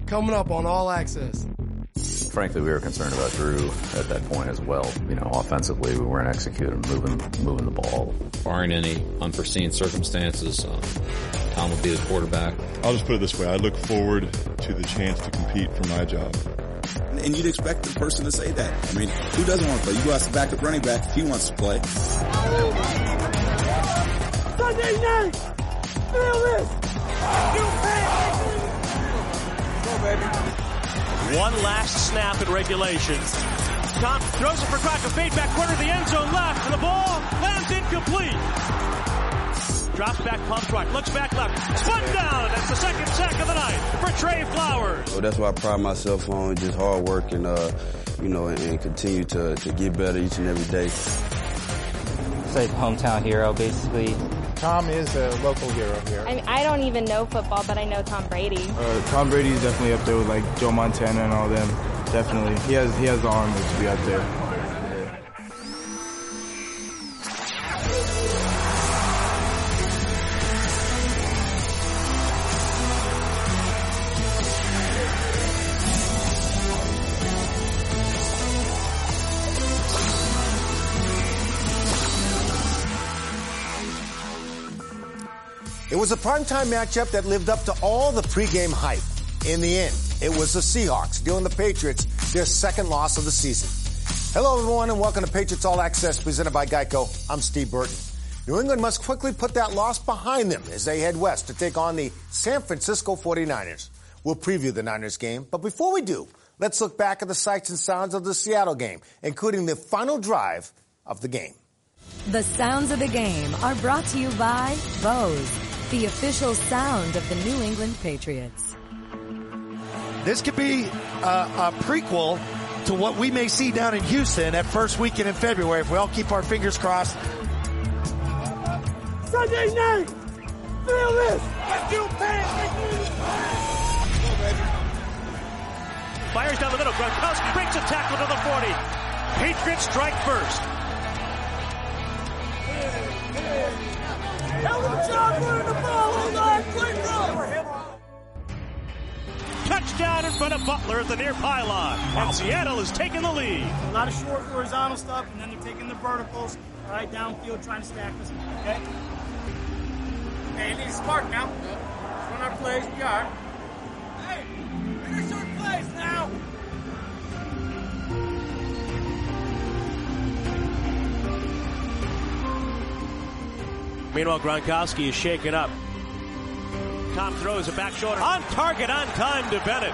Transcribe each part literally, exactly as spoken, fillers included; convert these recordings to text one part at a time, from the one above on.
coming up on All Access. Frankly, we were concerned about Drew at that point as well. You know, offensively, we weren't executing, moving, moving the ball. Barring any unforeseen circumstances, um, Tom will be the quarterback. I'll just put it this way. I look forward to the chance to compete for my job. And you'd expect the person to say that. I mean, who doesn't want to play? You go ask the backup running back if he wants to play. Sunday night! Feel this! You Go, baby. One last snap in regulation. Tom throws it for Crockett. Fade back corner of the end zone left. And the ball lands incomplete. Drops back, pumps right. Looks back left. Spun down. That's the second sack of the night for Trey Flowers. So that's what I pride myself on, just hard work and, uh, you know, and, and continue to, to get better each and every day. It's like hometown hero, basically. Tom is a local hero here. I mean, I don't even know football, but I know Tom Brady. Uh, Tom Brady is definitely up there with like Joe Montana and all them. Definitely, he has he has the arm to be up there. It was a primetime matchup that lived up to all the pregame hype. In the end, it was the Seahawks dealing the Patriots their second loss of the season. Hello, everyone, and welcome to Patriots All Access presented by Geico. I'm Steve Burton. New England must quickly put that loss behind them as they head west to take on the San Francisco forty-niners. We'll preview the Niners game, but before we do, let's look back at the sights and sounds of the Seattle game, including the final drive of the game. The sounds of the game are brought to you by Bose, the official sound of the New England Patriots. This could be a, a prequel to what we may see down in Houston that first weekend in February if we all keep our fingers crossed. Sunday night! Feel this! Let's do pass! Fires down the middle. Gronkowski breaks a tackle to the forty. Patriots strike first. Hell of a job running the ball. Hold on, quick throw. Touchdown in front of Butler at the near pylon. And Seattle is taking the lead. A lot of short horizontal stuff, and then they're taking the verticals. All right, downfield, trying to stack this. Okay? Hey, you need to smart now. Run our plays, we are. Hey, finish our plays now. Meanwhile, Gronkowski is shaken up. Tom throws a back shoulder. On target, on time to Bennett.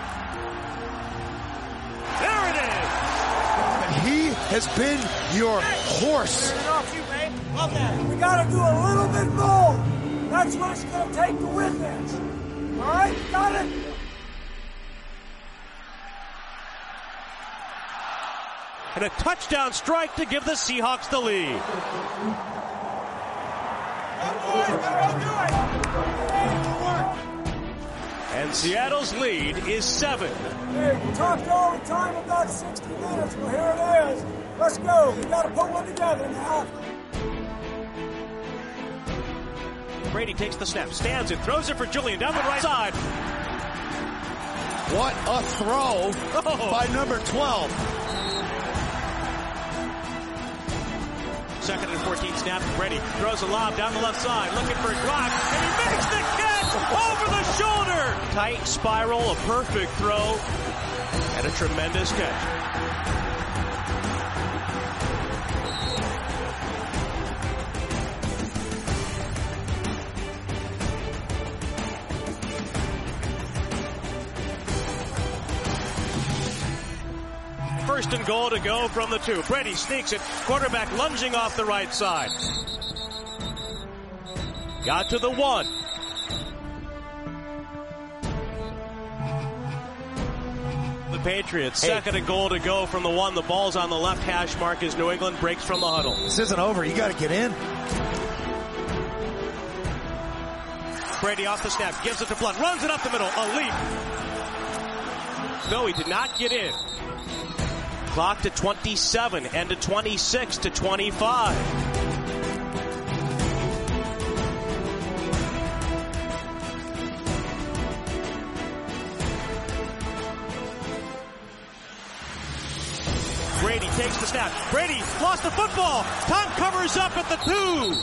There it is! And he has been your horse. Love that. We got to do a little bit more. That's what it's going to take to win this. All right? Got it? And a touchdown strike to give the Seahawks the lead. And Seattle's lead is seven. Hey, we talked all the time about sixty minutes. Well, here it is. Let's go. We got to put one together now. Brady takes the snap, stands it, throws it for Julian down the right side. What a throw oh. by number twelve. Second and fourteen snap. Brady throws a lob down the left side, looking for a Gronk, and he makes the catch over the shoulder. Tight spiral, a perfect throw, and a tremendous catch. First and goal to go from the two. Brady sneaks it. Quarterback lunging off the right side. Got to the one. The Patriots, hey. Second and goal to go from the one. The ball's on the left hash mark as New England breaks from the huddle. This isn't over. You got to get in. Brady off the snap. Gives it to Blunt. Runs it up the middle. A leap. No, he did not get in. Clock to twenty-seven and to twenty-six to twenty-five. Brady takes the snap. Brady lost the football. Tom covers up at the two.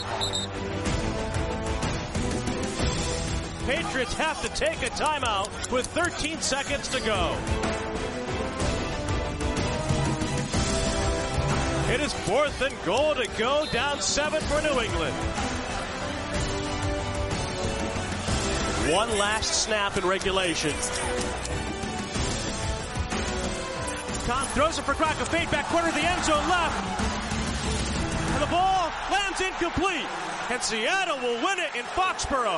Patriots have to take a timeout with thirteen seconds to go. It is fourth and goal to go, down seven for New England. One last snap in regulation. Tom throws it for Crockett. Fade back corner of the end zone left. And the ball lands incomplete. And Seattle will win it in Foxborough.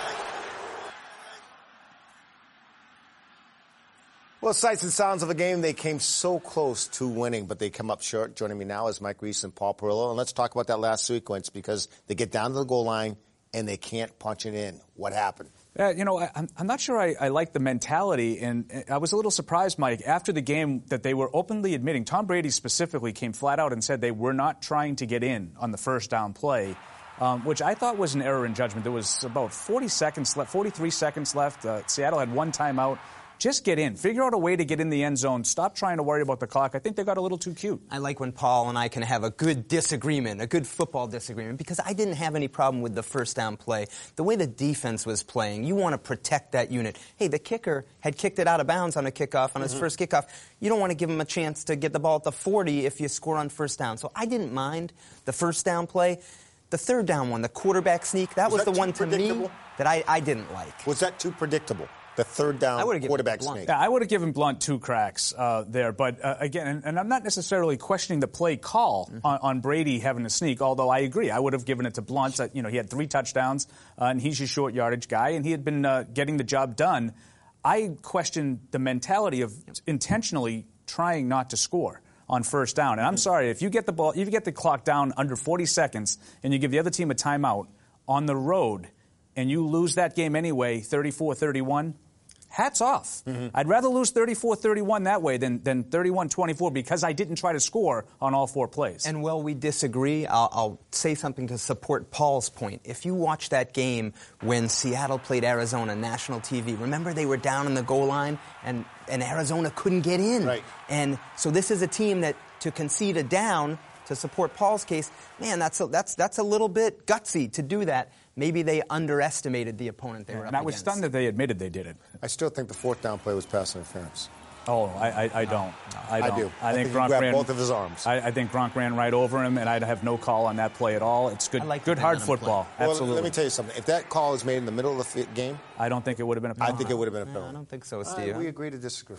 Well, sights and sounds of a game. They came so close to winning, but they come up short. Joining me now is Mike Reese and Paul Perillo. And let's talk about that last sequence because they get down to the goal line and they can't punch it in. What happened? Uh, you know, I, I'm, I'm not sure I, I like the mentality, and I was a little surprised, Mike, after the game that they were openly admitting, Tom Brady specifically came flat out and said they were not trying to get in on the first down play, um, which I thought was an error in judgment. There was about forty seconds left, forty-three seconds left. Uh, Seattle had one timeout. Just get in. Figure out a way to get in the end zone. Stop trying to worry about the clock. I think they got a little too cute. I like when Paul and I can have a good disagreement, a good football disagreement, because I didn't have any problem with the first down play. The way the defense was playing, you want to protect that unit. Hey, the kicker had kicked it out of bounds on a kickoff, on his mm-hmm. first kickoff. You don't want to give him a chance to get the ball at the forty if you score on first down. So I didn't mind the first down play. The third down one, the quarterback sneak, that was, was that the one to me that I, I didn't like. Was that too predictable? The third down quarterback sneak. Yeah, I would have given Blunt two cracks uh, there. But, uh, again, and, and I'm not necessarily questioning the play call mm-hmm. on, on Brady having a sneak, although I agree. I would have given it to Blunt. Uh, you know, he had three touchdowns, uh, and he's your short yardage guy, and he had been uh, getting the job done. I question the mentality of intentionally trying not to score on first down. And I'm sorry, if you get the ball, if you get the clock down under forty seconds and you give the other team a timeout on the road and you lose that game anyway, thirty-four thirty-one, hats off. Mm-hmm. I'd rather lose thirty-four thirty-one that way than, than thirty-one twenty-four because I didn't try to score on all four plays. And while we disagree, I'll, I'll say something to support Paul's point. If you watch that game when Seattle played Arizona, national T V, remember they were down in the goal line and, and Arizona couldn't get in. Right. And so this is a team that to concede a down, to support Paul's case, man, that's a, that's, that's a little bit gutsy to do that. Maybe they underestimated the opponent they yeah, were up and I was against. stunned that they admitted they did it. I still think the fourth down play was pass interference. Oh, I, I, I don't. No, I, don't. I do. I, I think, think Gronk he grabbed ran both of his arms. I, I think Gronk ran right over him, and I'd have no call on that play at all. It's good, like good hard football. Well, Absolutely. let me tell you something. If that call is made in the middle of the game, I don't think it would have been a penalty. I think it would have been a penalty. No, I don't think so, Steve. Uh, we agree to disagree.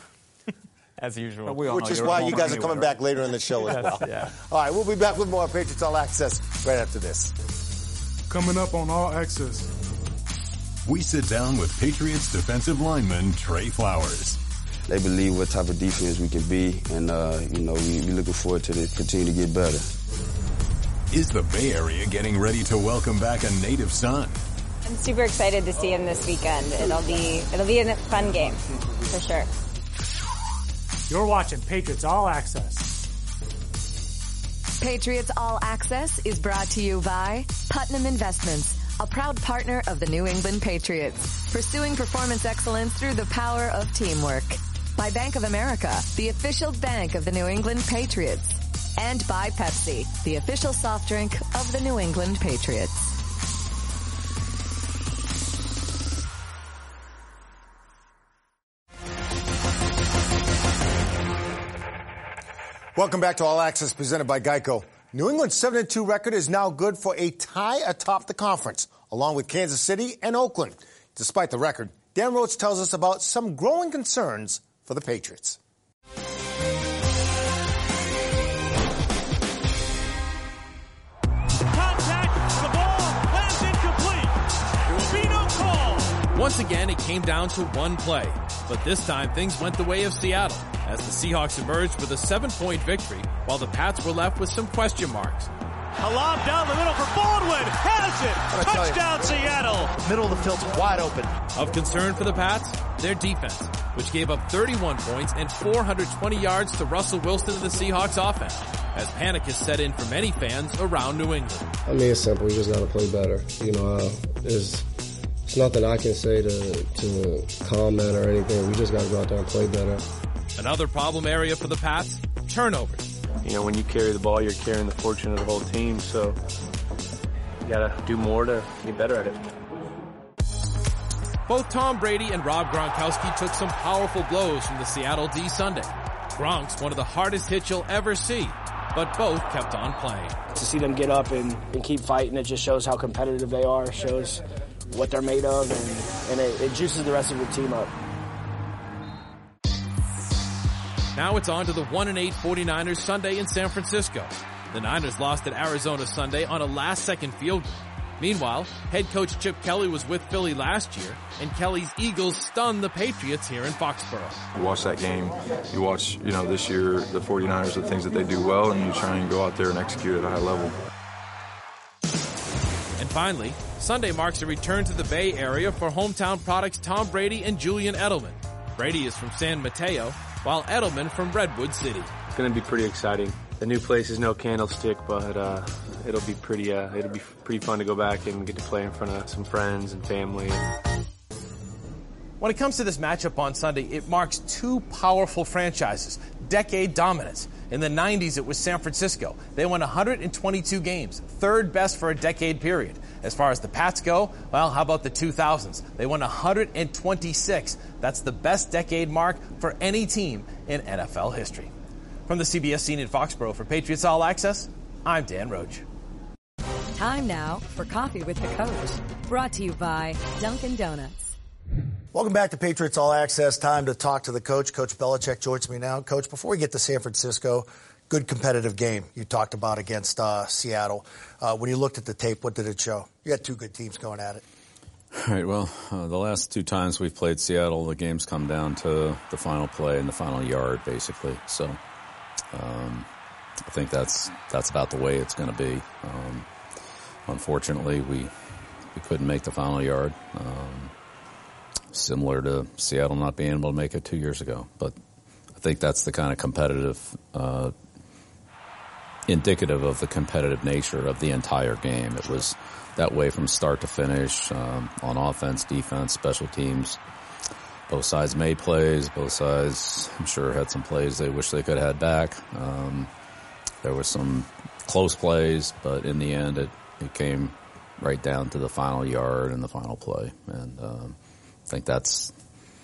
As usual. Which is why you guys are coming back later in the show as well. Yeah. All right, we'll be back with more Patriots All Access right after this. Coming up on All Access. We sit down with Patriots defensive lineman Trey Flowers. They believe what type of defense we can be, and, uh, you know, we, we looking forward to the, continue to get better. Is the Bay Area getting ready to welcome back a native son? I'm super excited to see him this weekend. It'll be it'll be a fun game, for sure. You're watching Patriots All Access. Patriots All Access is brought to you by Putnam Investments, a proud partner of the New England Patriots, pursuing performance excellence through the power of teamwork. By Bank of America, the official bank of the New England Patriots. And by Pepsi, the official soft drink of the New England Patriots. Welcome back to All Access presented by Geico. New England's seven and two record is now good for a tie atop the conference, along with Kansas City and Oakland. Despite the record, Dan Roach tells us about some growing concerns for the Patriots. Contact, the ball lands incomplete. There will be no call. Once again, it came down to one play, but this time things went the way of Seattle, as the Seahawks emerged with a seven-point victory, while the Pats were left with some question marks. A lob down the middle for Baldwin. Has it. Touchdown, Seattle. Middle of the field's wide open. Of concern for the Pats, their defense, which gave up thirty-one points and four hundred twenty yards to Russell Wilson and the Seahawks offense, as panic has set in for many fans around New England. I mean, it's simple. We just got to play better. You know, uh, there's, there's nothing I can say to, to comment or anything. We just got to go out there and play better. Another problem area for the Pats, turnovers. you know, when you carry the ball, you're carrying the fortune of the whole team. So you got to do more to get better at it. Both Tom Brady and Rob Gronkowski took some powerful blows from the Seattle D Sunday. Gronk's one of the hardest hits you'll ever see, but both kept on playing. To see them get up and, and keep fighting, it just shows how competitive they are, shows what they're made of, and, and it, it juices the rest of the team up. Now it's on to the one and eight 49ers Sunday in San Francisco. The Niners lost at Arizona Sunday on a last-second field goal. Meanwhile, head coach Chip Kelly was with Philly last year, and Kelly's Eagles stunned the Patriots here in Foxborough. You watch that game, you watch, you know, this year, the 49ers, the things that they do well, and you try and go out there and execute at a high level. And finally, Sunday marks a return to the Bay Area for hometown products Tom Brady and Julian Edelman. Brady is from San Mateo, while Edelman from Redwood City. It's going to be pretty exciting. The new place is no candlestick, but uh, it'll be pretty. Uh, it'll be pretty fun to go back and get to play in front of some friends and family. When it comes to this matchup on Sunday, it marks two powerful franchises, decade dominance. In the nineties, it was San Francisco. They won one hundred twenty-two games, third best for a decade period. As far as the Pats go, well, how about the two thousands? They won one hundred twenty-six. That's the best decade mark for any team in N F L history. From the C B S scene in Foxborough for Patriots All Access, I'm Dan Roach. Time now for Coffee with the Coach, brought to you by Dunkin' Donuts. Welcome back to Patriots All Access. Time to talk to the coach. Coach Belichick joins me now. Coach, before we get to San Francisco, good competitive game you talked about against uh, Seattle. Uh, when you looked at the tape, what did it show? You had two good teams going at it. All right, well, uh, the last two times we've played Seattle, the game's come down to the final play and the final yard, basically. So um, I think that's that's about the way it's going to be. Um, unfortunately, we we couldn't make the final yard. Um, similar to Seattle not being able to make it two years ago. But I think that's the kind of competitive, uh, indicative of the competitive nature of the entire game. It was that way from start to finish, um, on offense, defense, special teams. Both sides made plays. Both sides, I'm sure, had some plays they wish they could have had back. Um, there was some close plays, but in the end, it, it came right down to the final yard and the final play. And um, I think that's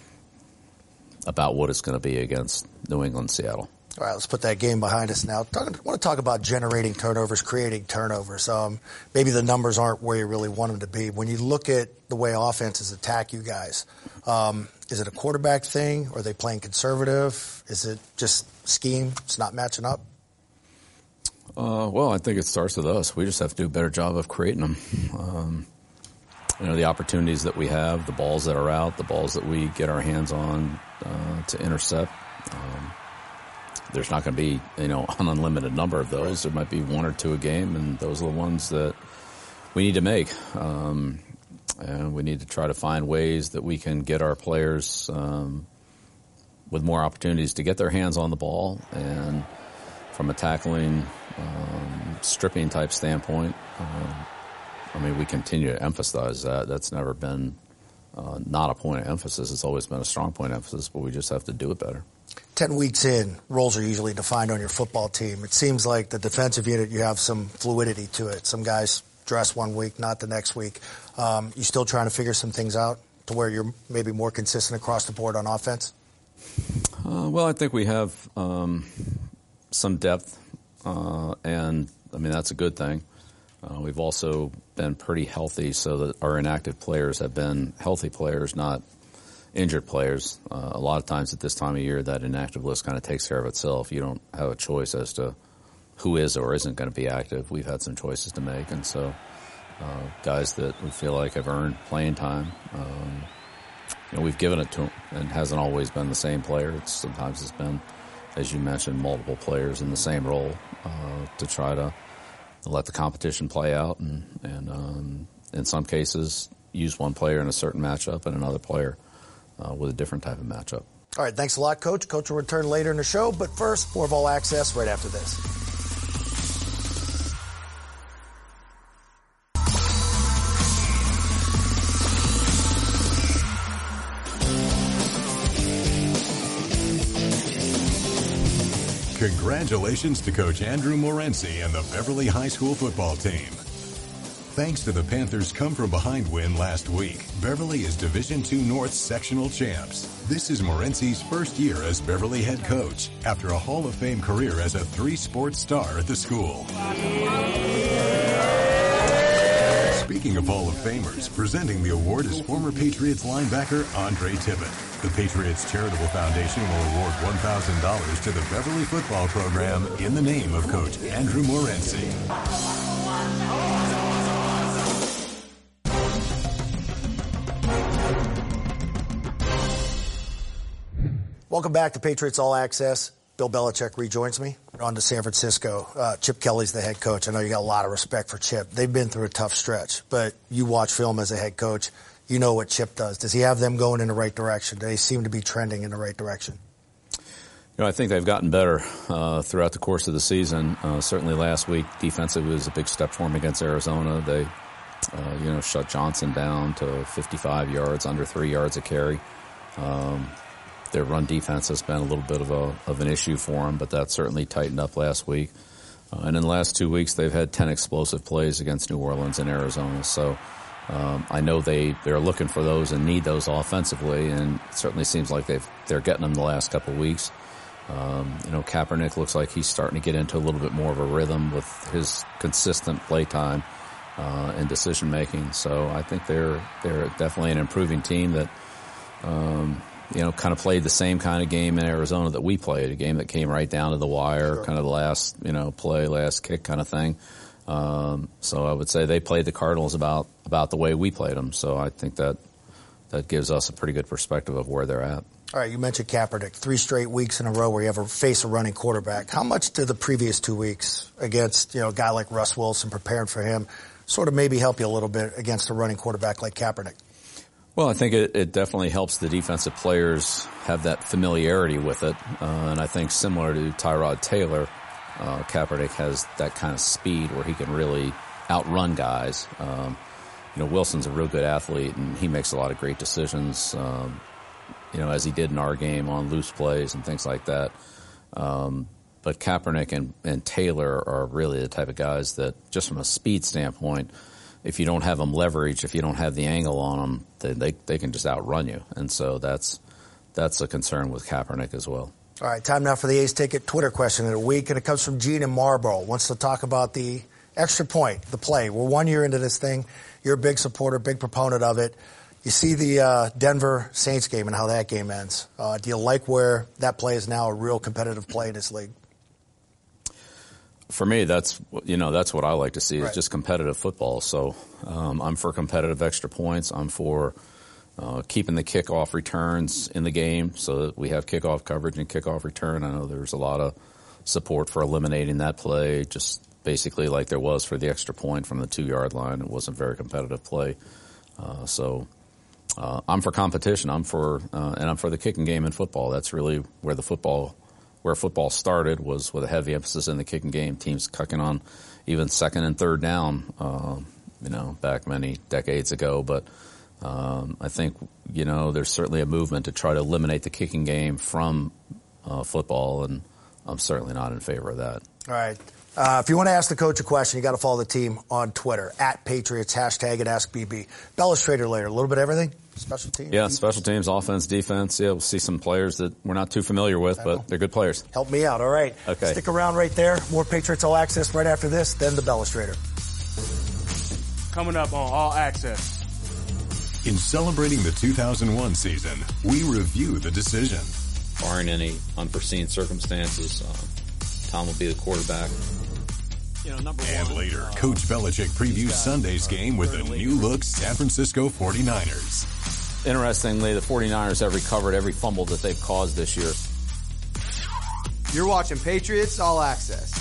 about what it's going to be against New England, Seattle. All right, let's put that game behind us now. Talk, I want to talk about generating turnovers, creating turnovers. Um, maybe the numbers aren't where you really want them to be. When you look at the way offenses attack you guys, um, is it a quarterback thing? Are they playing conservative? Is it just scheme? It's not matching up? Uh, well, I think it starts with us. We just have to do a better job of creating them. Um, you know, the opportunities that we have, the balls that are out, the balls that we get our hands on uh, to intercept. Um, there's not going to be, you know, an unlimited number of those. There might be one or two a game, and those are the ones that we need to make. Um, and we need to try to find ways that we can get our players um, with more opportunities to get their hands on the ball. And from a tackling, um, stripping type standpoint, um, I mean, we continue to emphasize that. That's never been uh, not a point of emphasis. It's always been a strong point of emphasis, but we just have to do it better. Ten weeks in, roles are usually defined on your football team. It seems like the defensive unit, you have some fluidity to it. Some guys dress one week, not the next week. Um, you still trying to figure some things out to where you're maybe more consistent across the board on offense? Uh, well, I think we have um, some depth, uh, and, I mean, that's a good thing. Uh, we've also been pretty healthy so that our inactive players have been healthy players, not injured players. Uh, a lot of times at this time of year, that inactive list kind of takes care of itself. You don't have a choice as to who is or isn't going to be active. We've had some choices to make, and so uh, guys that we feel like have earned playing time, um, you know, we've given it to them, and it hasn't always been the same player. It's, sometimes it's been, as you mentioned, multiple players in the same role uh, to try to let the competition play out, and, and um, in some cases use one player in a certain matchup and another player uh, with a different type of matchup. All right, thanks a lot, Coach. Coach will return later in the show, but first, more of All Access right after this. Congratulations to Coach Andrew Morency and the Beverly High School football team. Thanks to the Panthers' come-from-behind win last week, Beverly is Division two North sectional champs. This is Morency's first year as Beverly head coach after a Hall of Fame career as a three-sports star at the school. Speaking of Hall of Famers, presenting the award is former Patriots linebacker Andre Tippett. The Patriots Charitable Foundation will award one thousand dollars to the Beverly football program in the name of Coach Andrew Morency. Welcome back to Patriots All Access. Bill Belichick rejoins me. We're on to San Francisco. Uh, Chip Kelly's the head coach. I know you got a lot of respect for Chip. They've been through a tough stretch, but you watch film as a head coach. You know what Chip does. Does he have them going in the right direction? Do they seem to be trending in the right direction? You know, I think they've gotten better uh, throughout the course of the season. Uh, certainly last week, defensively was a big step for them against Arizona. They, uh, you know, shut Johnson down to fifty-five yards, under three yards a carry. Um, Their run defense has been a little bit of a of an issue for them, but that certainly tightened up last week. Uh, and in the last two weeks, they've had ten explosive plays against New Orleans and Arizona. So um, I know they they're looking for those and need those offensively, and it certainly seems like they've they're getting them the last couple of weeks. Um, you know, Kaepernick looks like he's starting to get into a little bit more of a rhythm with his consistent play time uh, and decision making. So I think they're they're definitely an improving team that. Um, you know, kind of played the same kind of game in Arizona that we played, a game that came right down to the wire, sure. kind of the last, you know, play, last kick kind of thing. Um, so I would say they played the Cardinals about, about the way we played them. So I think that that gives us a pretty good perspective of where they're at. All right, you mentioned Kaepernick, three straight weeks in a row where you have a face a running quarterback. How much did the previous two weeks against, you know, a guy like Russ Wilson, preparing for him, sort of maybe help you a little bit against a running quarterback like Kaepernick? Well, I think it, it definitely helps the defensive players have that familiarity with it. Uh, and I think similar to Tyrod Taylor, uh, Kaepernick has that kind of speed where he can really outrun guys. Um, you know, Wilson's a real good athlete, and he makes a lot of great decisions, um, you know, as he did in our game on loose plays and things like that. Um, but Kaepernick and, and Taylor are really the type of guys that, just from a speed standpoint, if you don't have them leveraged, if you don't have the angle on them, then they they can just outrun you. And so that's that's a concern with Kaepernick as well. All right, time now for the A's Ticket Twitter question of the week, and it comes from Gene in Marlboro. Wants to talk about the extra point, the play. We're one year into this thing. You're a big supporter, big proponent of it. You see the uh, Denver Saints game and how that game ends. Uh, do you like where that play is now a real competitive play in this league? For me, that's, you know, that's what I like to see is right. just competitive football. So um, I'm for competitive extra points. I'm for uh, keeping the kickoff returns in the game so that we have kickoff coverage and kickoff return. I know there's a lot of support for eliminating that play, just basically like there was for the extra point from the two-yard line. It wasn't a very competitive play. Uh, so uh, I'm for competition. I'm for uh, and I'm for the kicking game in football. That's really where the football Where football started was with a heavy emphasis in the kicking game, teams kicking on even second and third down, uh, you know, back many decades ago. But um, I think, you know, there's certainly a movement to try to eliminate the kicking game from uh, football, and I'm certainly not in favor of that. All right. Uh, if you want to ask the coach a question, you got to follow the team on Twitter, at Patriots, hashtag it AskBB. Illustrator later, a little bit of everything? Special teams? Yeah, defense? Special teams, offense, defense. Yeah, we'll see some players that we're not too familiar with, but they're good players. Help me out. All right. Okay. Stick around right there. More Patriots All Access right after this, then the Illustrator. Coming up on All Access. In celebrating the two thousand one season, we review the decision. Barring any unforeseen circumstances, uh, Tom will be the quarterback. You know, number and one, later, uh, Coach Belichick previews Sunday's game with the new-look San Francisco forty-niners. Interestingly, the forty-niners have recovered every fumble that they've caused this year. You're watching Patriots All Access.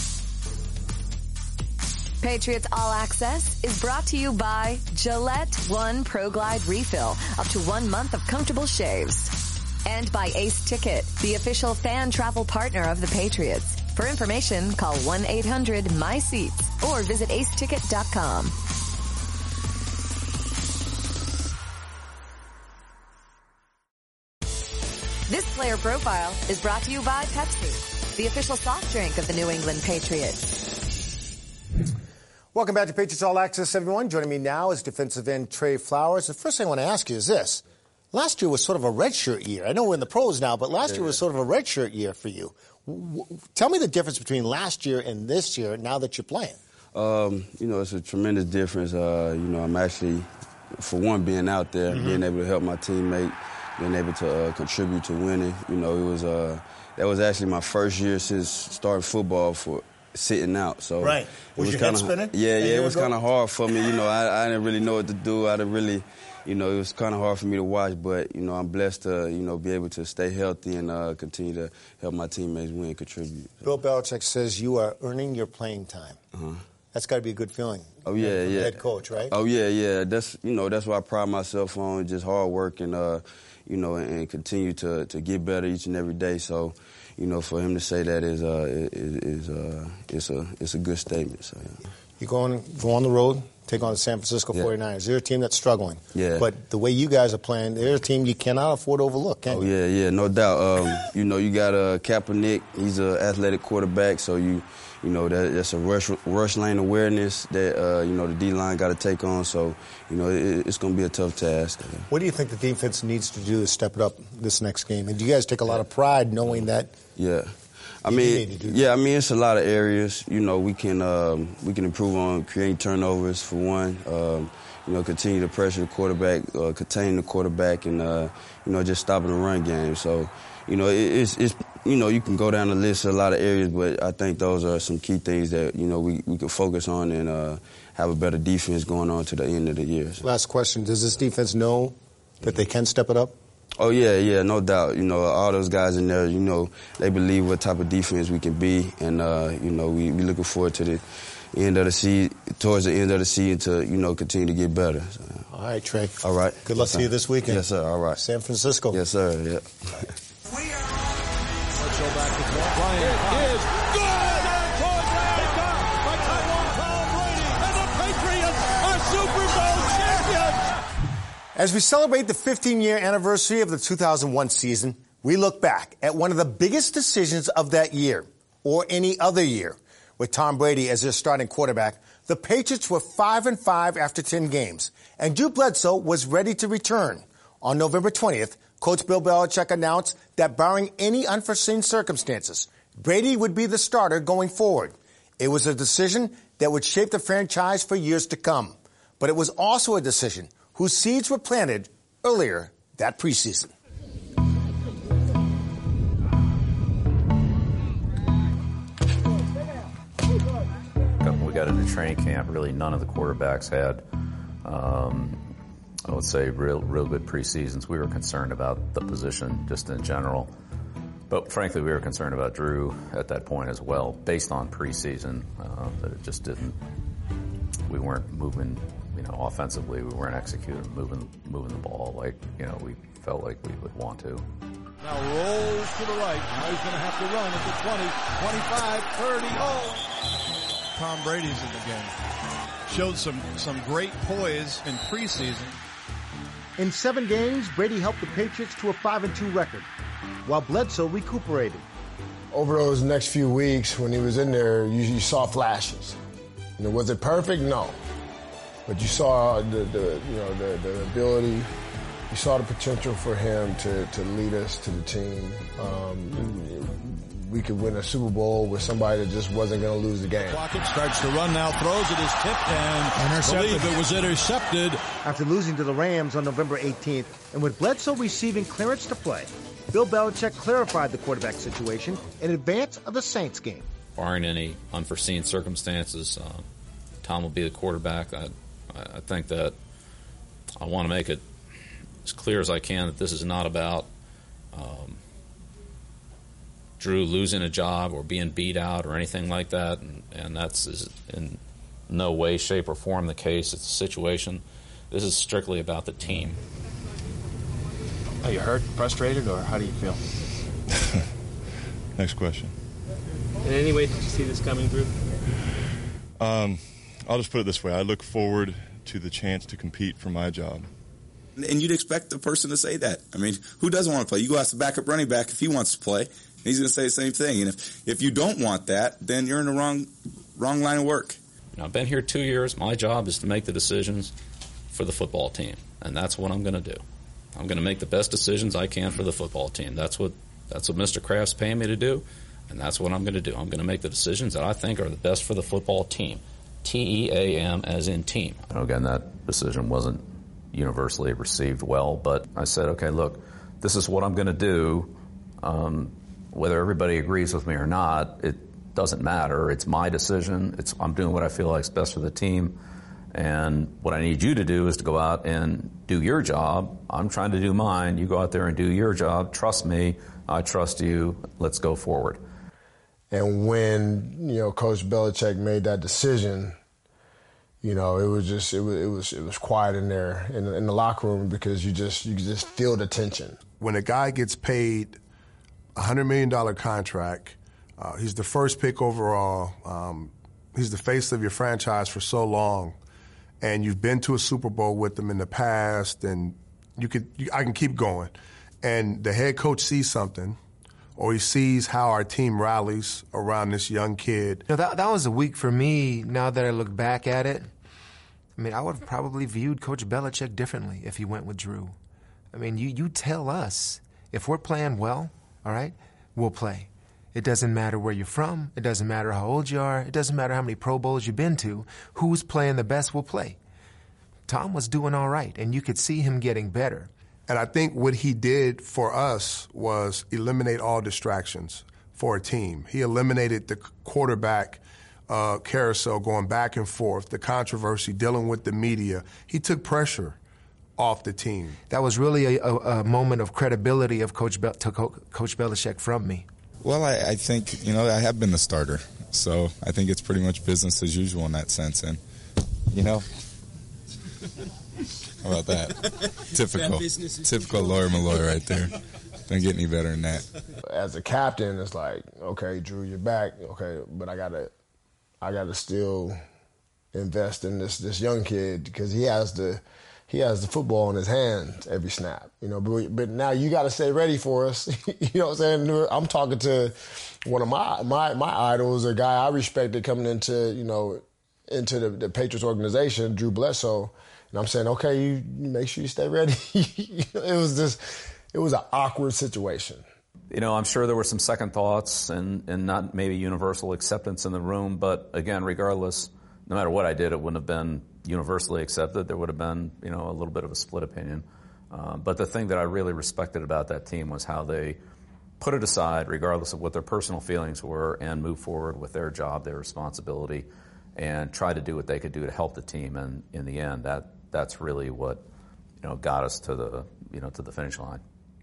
Patriots All Access is brought to you by Gillette One Pro Glide Refill, up to one month of comfortable shaves. And by Ace Ticket, the official fan travel partner of the Patriots. For information, call one eight hundred M Y SEATS or visit ace ticket dot com. This player profile is brought to you by Pepsi. the official soft drink of the New England Patriots. Welcome back to Patriots All Access, everyone. Joining me now is defensive end Trey Flowers. The first thing I want to ask you is this. Last year was sort of a redshirt year. I know we're in the pros now, but last yeah. year was sort of a redshirt year for you. W- w- tell me the difference between last year and this year now that you're playing. Um, you know, it's a tremendous difference. Uh, you know, I'm actually, for one, being out there, mm-hmm. being able to help my teammate, being able to uh, contribute to winning. You know, it was uh, that was actually my first year since starting football for sitting out. So right. it was, was your kinda, head spinning? Yeah, yeah, it was kind of hard for me. You know, I, I didn't really know what to do. I didn't really, you know, it was kind of hard for me to watch. But, you know, I'm blessed to, you know, be able to stay healthy and uh, continue to help my teammates win and contribute. Bill Belichick says you are earning your playing time. Uh-huh. That's got to be a good feeling. Oh, yeah, yeah. Head coach, right? Oh, yeah, yeah. That's, you know, that's what I pride myself on, just hard work and, uh, you know, and, and continue to, to get better each and every day. So, you know, for him to say that is uh, is, is uh, it's a it's a good statement. So yeah. You go on go on the road, take on the San Francisco yeah. forty-niners. They're a team that's struggling. Yeah. But the way you guys are playing, they're a team you cannot afford to overlook, can oh, you? yeah, yeah, no doubt. Um, you know, you got uh, Kaepernick. He's an athletic quarterback, so you you know that that's a rush rush lane awareness that uh, you know the D line got to take on. So you know it, it's going to be a tough task. What do you think the defense needs to do to step it up this next game? And do you guys take a lot of pride knowing that? Yeah. I mean, yeah, I mean, it's a lot of areas. You know, we can um, we can improve on creating turnovers, for one. Um, you know, continue to pressure the quarterback, uh, contain the quarterback, and, uh, you know, just stopping the run game. So, you know, it, it's, it's, you know, you can go down the list of a lot of areas, but I think those are some key things that, you know, we, we can focus on and uh, have a better defense going on to the end of the year. So. Last question. Does this defense know that they can step it up? Oh, yeah, yeah, no doubt. You know, all those guys in there, you know, they believe what type of defense we can be. And, uh, you know, we, we looking forward to the end of the season, towards the end of the season to, you know, continue to get better. So. All right, Trey. All right. Good luck yes, to you this weekend. Yes, sir. All right. San Francisco. Yes, sir. Yeah. Let's go back to Bryant. It is good! Picked up by Tom Brady, and the Patriots are Super Bowl champions! As we celebrate the fifteen-year anniversary of the two thousand one season, we look back at one of the biggest decisions of that year, or any other year. With Tom Brady as their starting quarterback, the Patriots were five and five after ten games, and Drew Bledsoe was ready to return. On November twentieth, Coach Bill Belichick announced that barring any unforeseen circumstances, Brady would be the starter going forward. It was a decision that would shape the franchise for years to come. But it was also a decision whose seeds were planted earlier that preseason. We got into training camp, really none of the quarterbacks had, um, I would say, real, real good preseasons. We were concerned about the position just in general. But frankly, we were concerned about Drew at that point as well, based on preseason, uh, that it just didn't, we weren't moving, you know, offensively, we weren't executing, moving, moving the ball like, you know, we felt like we would want to. Now rolls to the right. Now he's going to have to run at the twenty, twenty-five, thirty. Oh! Tom Brady's in the game. Showed some, some great poise in preseason. In seven games, Brady helped the Patriots to a five and two record, while Bledsoe recuperated. Over those next few weeks, when he was in there, you, you saw flashes. You know, was it perfect? No. But you saw the, the you know the, the ability. You saw the potential for him to, to lead us to the team. Um, we could win a Super Bowl with somebody that just wasn't going to lose the game. Crockett starts to run now, throws it, is tipped, and intercepted. believe it was intercepted. After losing to the Rams on November eighteenth, and with Bledsoe receiving clearance to play, Bill Belichick clarified the quarterback situation in advance of the Saints game. Barring any unforeseen circumstances, uh, Tom will be the quarterback. I, I think that I want to make it as clear as I can that this is not about um, Drew losing a job or being beat out or anything like that, and, and that's is in no way, shape, or form the case. It's a situation. This is strictly about the team. Are you hurt, frustrated, or how do you feel? Next question. In any way did you see this coming, Drew? Um, I'll just put it this way. I look forward to the chance to compete for my job. And you'd expect the person to say that. I mean, who doesn't want to play? You go ask the backup running back if he wants to play. He's going to say the same thing. And if, if you don't want that, then you're in the wrong wrong line of work. You know, I've been here two years. My job is to make the decisions for the football team, and that's what I'm going to do. I'm going to make the best decisions I can for the football team. That's what that's what Mister Kraft's paying me to do, and that's what I'm going to do. I'm going to make the decisions that I think are the best for the football team. T E A M as in team. You know, again, that decision wasn't universally received well, but I said, okay, look, this is what I'm going to do. Um, whether everybody agrees with me or not, it doesn't matter. It's my decision. It's I'm doing what I feel like is best for the team. And what I need you to do is to go out and do your job. I'm trying to do mine. You go out there and do your job. Trust me. I trust you. Let's go forward. And when, you know, Coach Belichick made that decision, you know, it was just it was it was it was quiet in there in, in the locker room because you just you just feel the tension. When a guy gets paid a hundred million dollar contract, uh, he's the first pick overall. Um, he's the face of your franchise for so long, and you've been to a Super Bowl with him in the past, and you could you, I can keep going. And the head coach sees something, or he sees how our team rallies around this young kid. You know, that, that was a week for me, now that I look back at it. I mean, I would have probably viewed Coach Belichick differently if he went with Drew. I mean, you, you tell us, if we're playing well, all right, we'll play. It doesn't matter where you're from. It doesn't matter how old you are. It doesn't matter how many Pro Bowls you've been to. Who's playing the best will play. Tom was doing all right, and you could see him getting better. And I think what he did for us was eliminate all distractions for a team. He eliminated the quarterback uh, carousel going back and forth, the controversy, dealing with the media. He took pressure off the team. That was really a, a, a moment of credibility of Coach Be- to Co- Coach Belichick from me. Well, I, I think, you know, I have been the starter, so I think it's pretty much business as usual in that sense. And, you know, how about that? Typical. Typical Lawyer Malloy right there. Don't get any better than that. As a captain, it's like, okay, Drew, you're back. Okay, but I gotta, I gotta still invest in this this young kid because he has the, he has the football in his hands every snap. You know, but, but now you got to stay ready for us. You know what I'm saying? I'm talking to one of my my my idols, a guy I respected coming into you know into the, the Patriots organization, Drew Bledsoe. And I'm saying, okay, you, you make sure you stay ready. It was just, it was an awkward situation. You know, I'm sure there were some second thoughts and, and not maybe universal acceptance in the room. But again, regardless, no matter what I did, it wouldn't have been universally accepted. There would have been, you know, a little bit of a split opinion. Uh, but the thing that I really respected about that team was how they put it aside, regardless of what their personal feelings were, and move forward with their job, their responsibility, and try to do what they could do to help the team. And in the end, that that's really what, you know, got us to the, you know, to the finish line.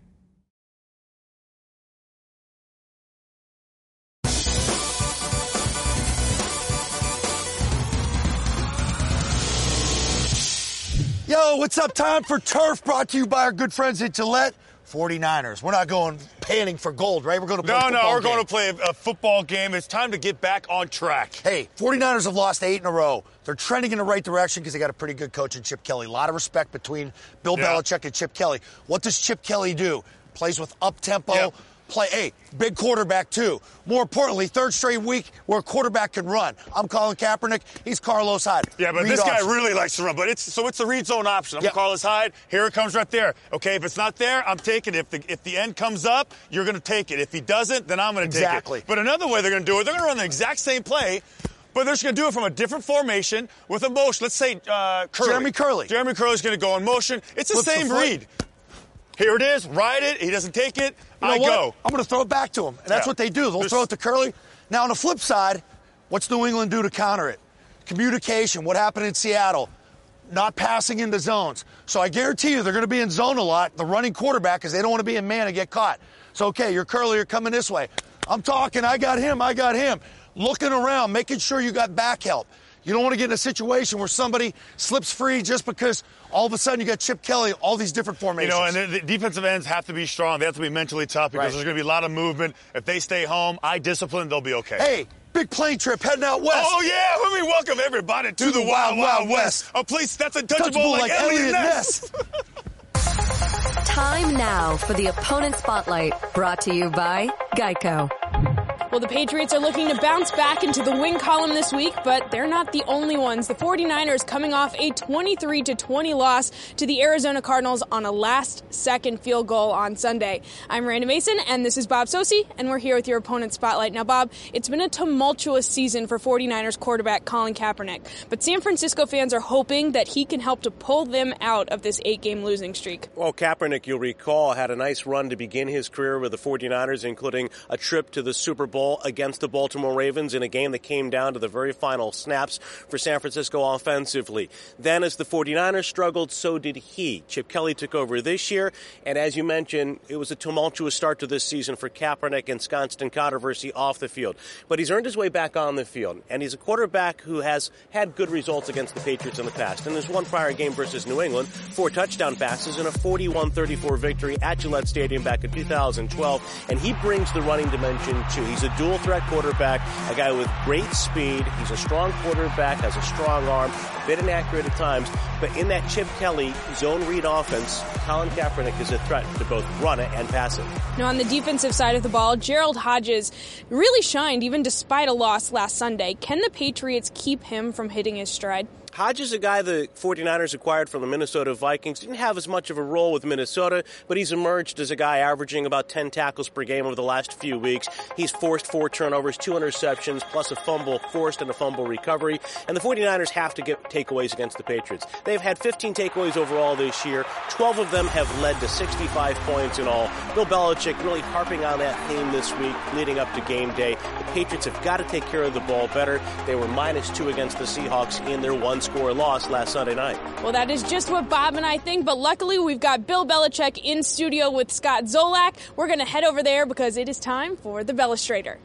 Yo, what's up? Time for Turf, brought to you by our good friends at Gillette. forty-niners. We're not going panning for gold, right? We're going to play no, a football No, we're game. going to play a, a football game. It's time to get back on track. Hey, forty-niners have lost eight in a row. They're trending in the right direction because they got a pretty good coach in Chip Kelly. A lot of respect between Bill yeah. Belichick and Chip Kelly. What does Chip Kelly do? Plays with up-tempo. Yep. Play, hey, big quarterback, too. More importantly, third straight week where a quarterback can run. I'm Colin Kaepernick. He's Carlos Hyde. Yeah, but read this option. guy really likes to run. But it's so it's a read zone option. I'm yep. Carlos Hyde. Here it comes right there. Okay, if it's not there, I'm taking it. If the, if the end comes up, you're going to take it. If he doesn't, then I'm going to exactly. take it. But another way they're going to do it, they're going to run the exact same play, but they're just going to do it from a different formation with a motion. Let's say uh, Curley. Jeremy Curley. Jeremy Curley's going to go in motion. It's the Flips same the read. Here it is. Ride it. He doesn't take it. You know I what? go. I'm going to throw it back to him. And that's yeah. what they do. They'll There's... throw it to Curley. Now, on the flip side, what's New England do to counter it? Communication. What happened in Seattle? Not passing into zones. So I guarantee you they're going to be in zone a lot, the running quarterback, because they don't want to be in man and get caught. So, okay, you're Curley, you're coming this way. I'm talking. I got him. I got him. Looking around, making sure you got back help. You don't want to get in a situation where somebody slips free just because all of a sudden you got Chip Kelly, all these different formations. You know, and the, the defensive ends have to be strong. They have to be mentally tough because right. there's going to be a lot of movement. If they stay home, eye discipline, they'll be okay. Hey, big plane trip heading out west. Oh, yeah. Let me welcome everybody to, to the, the Wild, Wild, Wild West. West. A place that's untouchable Touchable like, like Elliot Elliot Ness. Ness. Time now for the Opponent Spotlight, brought to you by Geico. Well, the Patriots are looking to bounce back into the win column this week, but they're not the only ones. The forty-niners coming off a twenty-three to twenty loss to the Arizona Cardinals on a last-second field goal on Sunday. I'm Miranda Mason, and this is Bob Sosi, and we're here with your Opponent Spotlight. Now, Bob, it's been a tumultuous season for forty-niners quarterback Colin Kaepernick, but San Francisco fans are hoping that he can help to pull them out of this eight-game losing streak. Well, Kaepernick, you'll recall, had a nice run to begin his career with the forty-niners, including a trip to the Super Bowl against the Baltimore Ravens in a game that came down to the very final snaps for San Francisco offensively. Then as the forty-niners struggled, so did he. Chip Kelly took over this year, and as you mentioned, it was a tumultuous start to this season for Kaepernick and constant controversy off the field. But he's earned his way back on the field, and he's a quarterback who has had good results against the Patriots in the past. And there's one prior game versus New England, four touchdown passes and a forty-one thirty-four victory at Gillette Stadium back in two thousand twelve, and he brings the running dimension too. He's a dual threat quarterback, a guy with great speed. He's a strong quarterback, has a strong arm, a bit inaccurate at times, but in that Chip Kelly zone read offense, Colin Kaepernick is a threat to both run it and pass it. Now on the defensive side of the ball, Gerald Hodges really shined even despite a loss last Sunday. Can the Patriots keep him from hitting his stride? Hodges, a guy the forty-niners acquired from the Minnesota Vikings, didn't have as much of a role with Minnesota, but he's emerged as a guy averaging about ten tackles per game over the last few weeks. He's forced four turnovers, two interceptions, plus a fumble forced and a fumble recovery. And the forty-niners have to get takeaways against the Patriots. They've had fifteen takeaways overall this year. twelve of them have led to sixty-five points in all. Bill Belichick really harping on that theme this week leading up to game day. The Patriots have got to take care of the ball better. They were minus two against the Seahawks in their one score loss last Sunday night. Well, that is just what Bob and I think, but luckily we've got Bill Belichick in studio with Scott Zolak. We're going to head over there because it is time for the Bellustrator.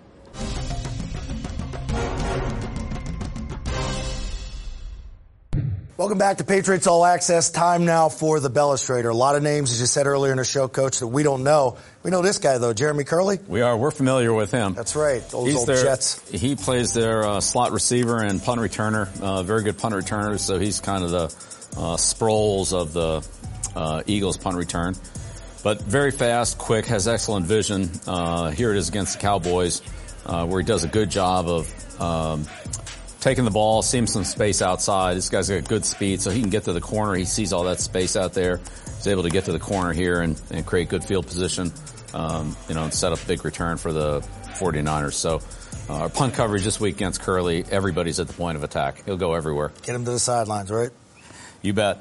Welcome back to Patriots All Access. Time now for the Bellustrator. A lot of names, as you said earlier in the show, Coach, that we don't know. We know this guy, though, Jeremy Curley. We are. We're familiar with him. That's right. Those He's old their, Jets. He plays their uh, slot receiver and punt returner. Uh, very good punt returner, so he's kind of the uh, Sproles of the uh, Eagles punt return. But very fast, quick, has excellent vision. Uh, here it is against the Cowboys, uh, where he does a good job of um, taking the ball, seeing some space outside. This guy's got good speed, so he can get to the corner. He sees all that space out there. He's able to get to the corner here and, and create good field position, um, you know, and set up a big return for the forty-niners. So uh, our punt coverage this week against Curley, everybody's at the point of attack. He'll go everywhere. Get him to the sidelines, right? You bet.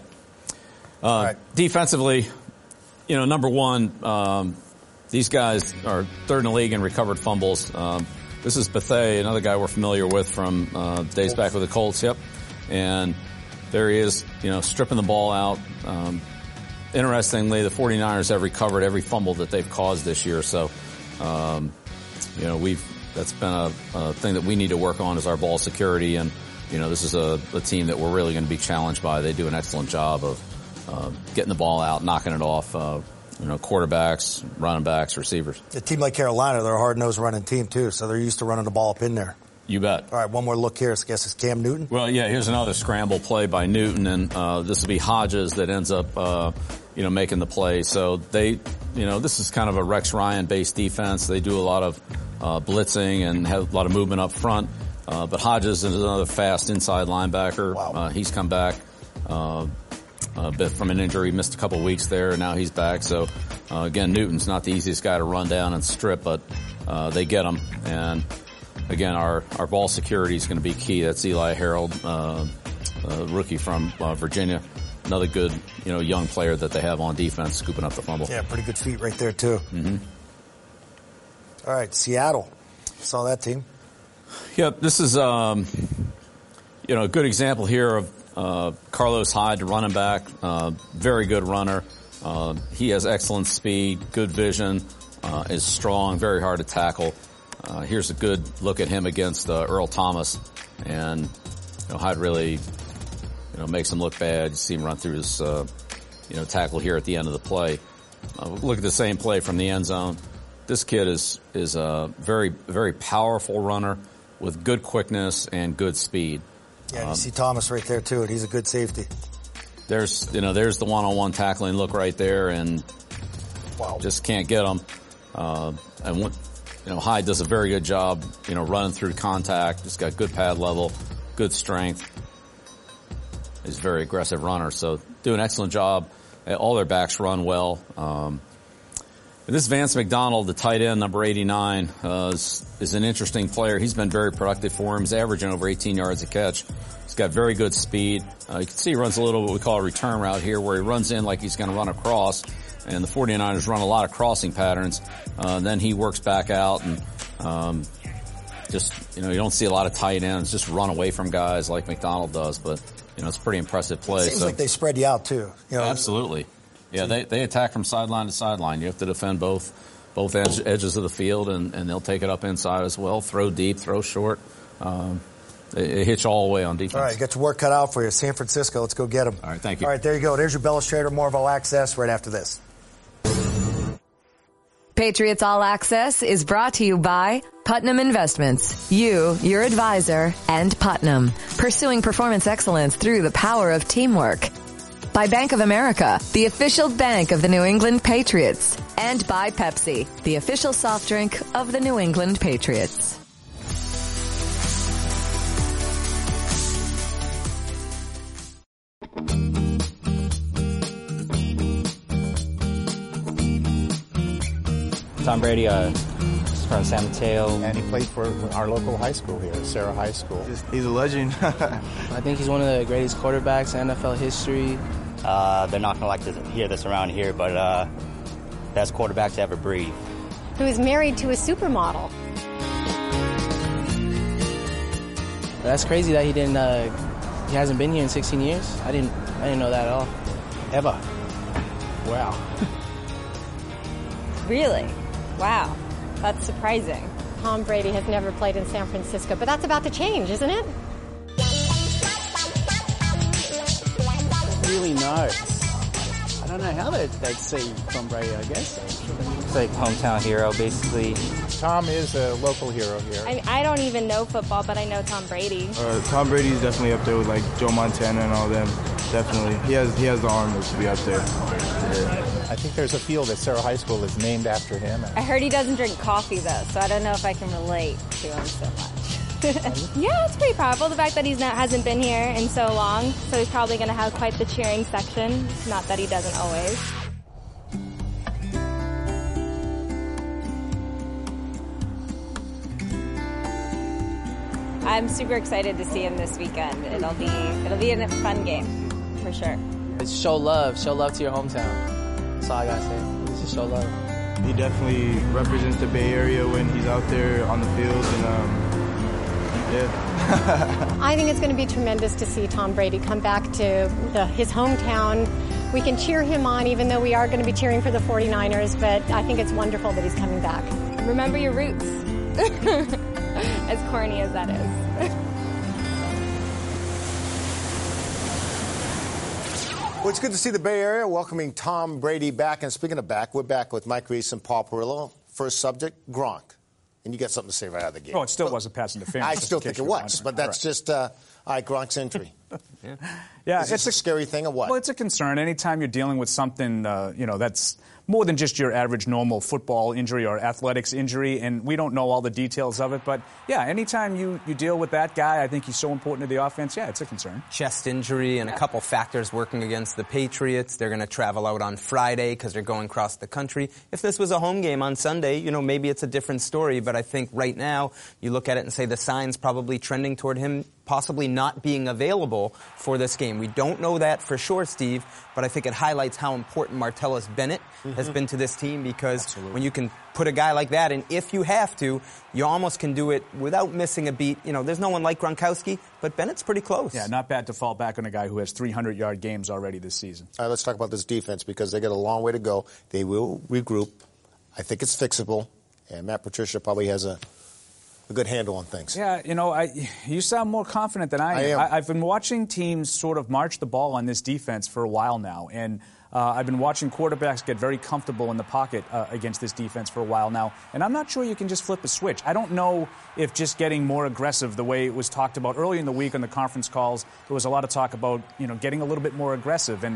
Uh, right. Defensively, you know, number one, um, these guys are third in the league in recovered fumbles. Um, This is Bethea, another guy we're familiar with from uh, days back with the Colts. Yep. And there he is, you know, stripping the ball out. Um, interestingly, the forty-niners have recovered every fumble that they've caused this year. So, um, you know, we've that's been a, a thing that we need to work on is our ball security. And, you know, this is a, a team that we're really going to be challenged by. They do an excellent job of uh, getting the ball out, knocking it off. Uh, You know, quarterbacks, running backs, receivers. A team like Carolina, they're a hard-nosed running team, too, so they're used to running the ball up in there. You bet. All right, one more look here. I guess it's Cam Newton. Well, yeah, here's another scramble play by Newton, and uh, this will be Hodges that ends up, uh, you know, making the play. So they, you know, this is kind of a Rex Ryan-based defense. They do a lot of uh, blitzing and have a lot of movement up front. Uh, but Hodges is another fast inside linebacker. Wow. Uh, he's come back. Uh, A bit from an injury, missed a couple weeks there, and now he's back. So, uh, again, Newton's not the easiest guy to run down and strip, but uh, they get him. And, again, our, our ball security is going to be key. That's Eli Harold, uh, uh, rookie from uh, Virginia. Another good, you know, young player that they have on defense, scooping up the fumble. Yeah, pretty good feet right there, too. Mm-hmm. All right, Seattle. Saw that team. Yep, this is, um, you know, a good example here of Uh, Carlos Hyde, the running back, uh, very good runner. Uh, he has excellent speed, good vision, uh, is strong, very hard to tackle. Uh, here's a good look at him against uh, Earl Thomas, and you know, Hyde really, you know, makes him look bad. You see him run through his, uh, you know, tackle here at the end of the play. Uh, look at the same play from the end zone. This kid is is a very very powerful runner with good quickness and good speed. Yeah, you um, see Thomas right there, too, and he's a good safety. There's, you know, there's the one-on-one tackling look right there, and Wow. Just can't get them. Uh, and what, you know, Hyde does a very good job, you know, running through contact. He's got good pad level, good strength. He's a very aggressive runner, so do an excellent job. All their backs run well. Um, this Vance McDonald, the tight end, number eighty-nine, uh, is, is an interesting player. He's been very productive for him. He's averaging over eighteen yards a catch. He's got very good speed. Uh, you can see he runs a little what we call a return route here, where he runs in like he's going to run across. And the 49ers run a lot of crossing patterns. Uh, then he works back out and um, just, you know, you don't see a lot of tight ends just run away from guys like McDonald does. But, you know, it's a pretty impressive play. Seems so. like they spread you out, too. You know, Absolutely. Yeah, they, they attack from sideline to sideline. You have to defend both both edge, edges of the field, and, and they'll take it up inside as well. Throw deep, throw short. Um, it, it hits you all the way on defense. All right, get your work cut out for you. San Francisco, let's go get them. All right, thank you. All right, there you go. There's your Bell Trader. More of All Access right after this. Patriots All Access is brought to you by Putnam Investments. You, your advisor, and Putnam. Pursuing performance excellence through the power of teamwork. By Bank of America, the official bank of the New England Patriots. And by Pepsi, the official soft drink of the New England Patriots. Tom Brady uh, is from San Mateo. And he played for our local high school here, Sarah High School. He's a legend. I think he's one of the greatest quarterbacks in N F L history. Uh, they're not going to like to hear this around here, but uh, best quarterback to ever breathe. He was married to a supermodel. That's crazy that he didn't. Uh, he hasn't been here in sixteen years. I didn't. I didn't know that at all. Ever. Wow. Really? Wow. That's surprising. Tom Brady has never played in San Francisco, but that's about to change, isn't it? Really know. I don't know how they'd, they'd see Tom Brady, I guess. It's like hometown hero, basically. Tom is a local hero here. I mean, I don't even know football, but I know Tom Brady. Uh, Tom Brady is definitely up there with like Joe Montana and all them. Definitely. He has he has the arm to be up there. Yeah. I think there's a field at Sarah High School that's named after him. I heard he doesn't drink coffee, though, so I don't know if I can relate to him so much. Yeah, it's pretty powerful, the fact that he's not hasn't been here in so long, so he's probably going to have quite the cheering section. Not that he doesn't always. I'm super excited to see him this weekend. It'll be it'll be a fun game, for sure. It's show love. Show love to your hometown. That's all I gotta say. It's just show love. He definitely represents the Bay Area when he's out there on the field, and um, yeah. I think it's going to be tremendous to see Tom Brady come back to the, his hometown. We can cheer him on, even though we are going to be cheering for the 49ers, but I think it's wonderful that he's coming back. Remember your roots, as corny as that is. Well, it's good to see the Bay Area welcoming Tom Brady back. And speaking of back, we're back with Mike Reese and Paul Perillo. First subject, Gronk. And you got something to say right out of the gate. Oh, it still wasn't pass interference. I still think it was, but that's right. just, uh, all right, Gronk's injury. yeah, yeah Is this it's a scary thing or what? Well, it's a concern. Anytime you're dealing with something, uh, you know, that's more than just your average normal football injury or athletics injury, and we don't know all the details of it. But, yeah, anytime you, you deal with that guy, I think he's so important to the offense, yeah, it's a concern. Chest injury and a couple factors working against the Patriots. They're going to travel out on Friday because they're going across the country. If this was a home game on Sunday, you know, maybe it's a different story. But I think right now you look at it and say the sign's probably trending toward him possibly not being available for this game. We don't know that for sure, Steve, but I think it highlights how important Martellus Bennett mm-hmm. has been to this team because Absolutely. when you can put a guy like that in, if you have to, you almost can do it without missing a beat. You know, there's no one like Gronkowski, but Bennett's pretty close. Yeah, not bad to fall back on a guy who has three hundred yard games already this season. All right, let's talk about this defense because they got a long way to go. They will regroup. I think it's fixable, and Matt Patricia probably has a a good handle on things. Yeah, you know, I, you sound more confident than I am. I am. I, I've been watching teams sort of march the ball on this defense for a while now, and uh, I've been watching quarterbacks get very comfortable in the pocket uh, against this defense for a while now, and I'm not sure you can just flip a switch. I don't know if just getting more aggressive, the way it was talked about early in the week on the conference calls, there was a lot of talk about, you know, getting a little bit more aggressive, and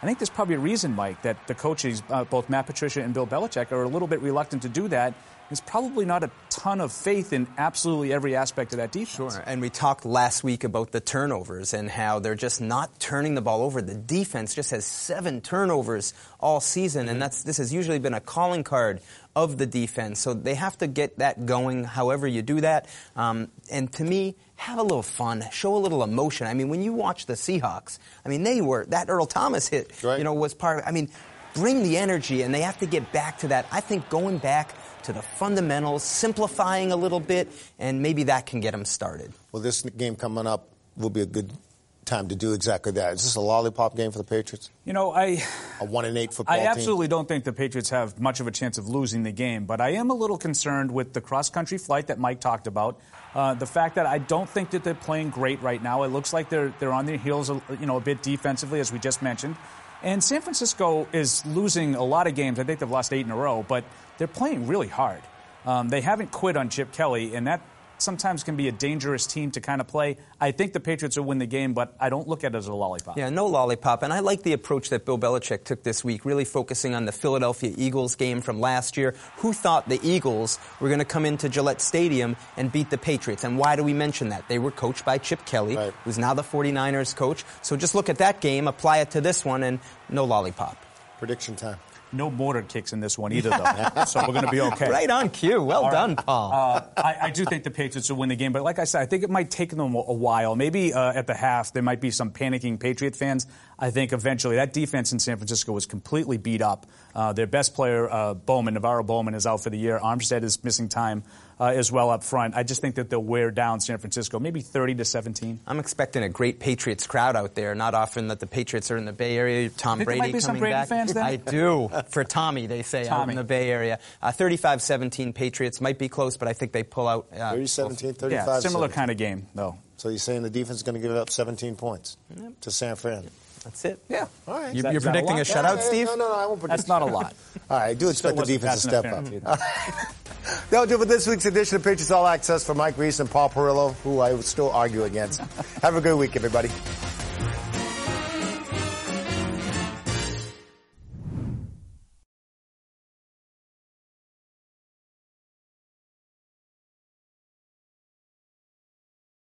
I think there's probably a reason, Mike, that the coaches, uh, both Matt Patricia and Bill Belichick, are a little bit reluctant to do that. There's probably not a ton of faith in absolutely every aspect of that defense. Sure, and we talked last week about the turnovers and how they're just not turning the ball over. The defense just has seven turnovers all season, mm-hmm. and that's this has usually been a calling card of the defense. So they have to get that going however you do that. Um, and to me, have a little fun, show a little emotion. I mean, when you watch the Seahawks, I mean, they were, that Earl Thomas hit, right. you know, was part of, I mean, bring the energy, and they have to get back to that. I think going back to the fundamentals, simplifying a little bit, and maybe that can get them started. Well, this game coming up will be a good time to do exactly that. Is this a lollipop game for the Patriots? You know, I... A one and eight football I team? absolutely don't think the Patriots have much of a chance of losing the game, but I am a little concerned with the cross-country flight that Mike talked about. Uh, the fact that I don't think that they're playing great right now. It looks like they're they're on their heels, you know, a bit defensively, as we just mentioned. And San Francisco is losing a lot of games. I think they've lost eight in a row, but they're playing really hard. Um, they haven't quit on Chip Kelly, and that sometimes can be a dangerous team to kind of play. I think the Patriots will win the game, but I don't look at it as a lollipop. Yeah, no lollipop. And I like the approach that Bill Belichick took this week, really focusing on the Philadelphia Eagles game from last year. Who thought the Eagles were going to come into Gillette Stadium and beat the Patriots? And why do we mention that? They were coached by Chip Kelly, right. who's now the forty-niners coach. So just look at that game, apply it to this one, and no lollipop. Prediction time. No mortar kicks in this one either, though. So we're going to be okay. Right on cue. Well All done, right. Paul. Uh, I, I do think the Patriots will win the game, but like I said, I think it might take them a, a while. Maybe uh, at the half there might be some panicking Patriot fans. I think eventually that defense in San Francisco was completely beat up. Uh, their best player, uh, Bowman, Navarro Bowman, is out for the year. Armstead is missing time uh, as well up front. I just think that they'll wear down San Francisco, maybe thirty to seventeen. I'm expecting a great Patriots crowd out there. Not often that the Patriots are in the Bay Area. Tom Think Brady there might be coming some Brady back. fans then? I do. For Tommy, they say, Tommy. out in the Bay Area. Uh, thirty-five seventeen Patriots might be close, but I think they pull out. Uh, thirty seventeen, thirty-five Yeah, similar seventeen. kind of game, though. So you're saying the defense is going to give up seventeen points Yep. to San Fran? That's it. Yeah. All right. You, that- you're is that a predicting a, lot? shutout, Yeah, Steve? No, no, no, I won't predict. That's not a lot. All right, I do expect the wasn't defense to fast step up. enough either. That'll do it for this week's edition of Patriots All Access for Mike Reese and Paul Perillo, who I would still argue against. Have a good week, everybody.